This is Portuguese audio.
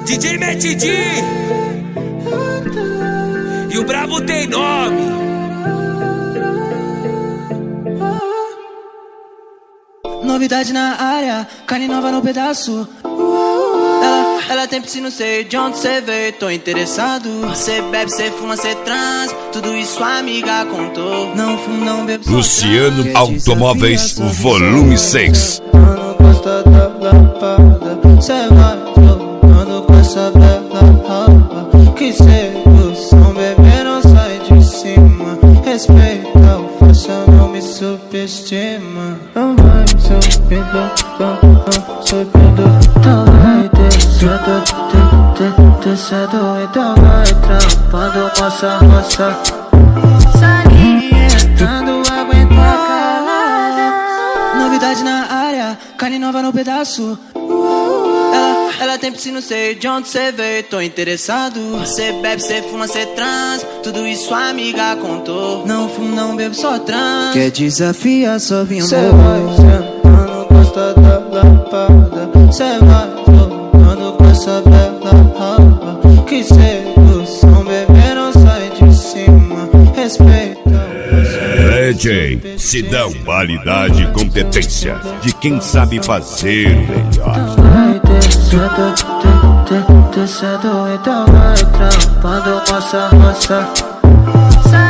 DJ Matt D e o brabo tem nome. Novidade na área, carne nova no pedaço. Ela tem piscina, sei de onde cê veio, tô interessado. Cê bebe, cê fuma, cê trans, tudo isso a amiga contou. Não fumo, não bebo, Luciano Automóveis, volume 6. Mano, gosta da lapada, cê vai jogando com essa bela rapa. Que sedução, bebê, não sai de cima. Respeita o faixa, não me subestima. Não vai subindo, então vai descendo, então vai trampando, moça. Salientando, aguento a calada. Novidade na área, carne nova no pedaço. Ela tem piscina, sei de onde cê veio, tô interessado. Cê bebe, cê fuma, cê trans, tudo isso a amiga contou. Não fumo, não bebo, só trans. Quer desafiar, só vim amor. Cê vai sentando, gosta da lapada. Cê vai jogando com essa bela rapa. Que sedução, bebê, não sai de cima. Respeita DJ Sidão, qualidade e competência de quem sabe fazer o melhor. Descendo, então vai trampando, moça.